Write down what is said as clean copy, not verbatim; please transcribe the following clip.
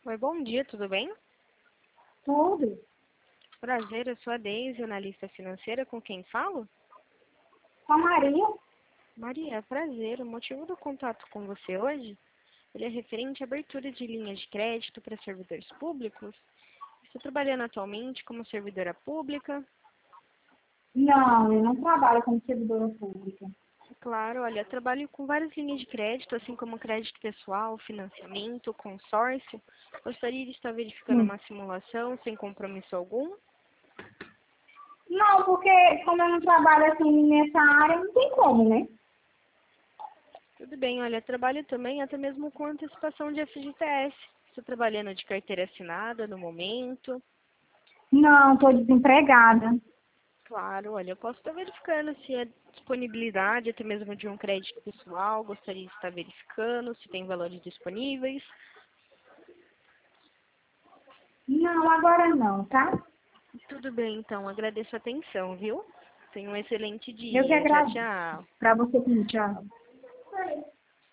Oi, bom dia, tudo bem? Tudo. Prazer, eu sou a Deise, analista financeira, com quem falo? Com a Maria? Maria, prazer. O motivo do contato com você hoje, ele é referente à abertura de linhas de crédito para servidores públicos. Estou trabalhando atualmente como servidora pública. Não, eu não trabalho como servidora pública. Claro, olha, trabalho com várias linhas de crédito, assim como crédito pessoal, financiamento, consórcio. Gostaria de estar verificando Hum. uma simulação sem compromisso algum. Não, porque como eu não trabalho assim nessa área, não tem como, né? Tudo bem, olha, trabalho também até mesmo com antecipação de FGTS. Estou trabalhando de carteira assinada no momento. Não, estou desempregada. Claro, olha, eu posso estar verificando se é disponibilidade até mesmo de um crédito pessoal. Gostaria de estar verificando se tem valores disponíveis. Não, agora não, tá? Tudo bem, então, agradeço a atenção, viu? Tenha um excelente Eu que dia. Tchau, agradeço. tchau. Para você também, tchau.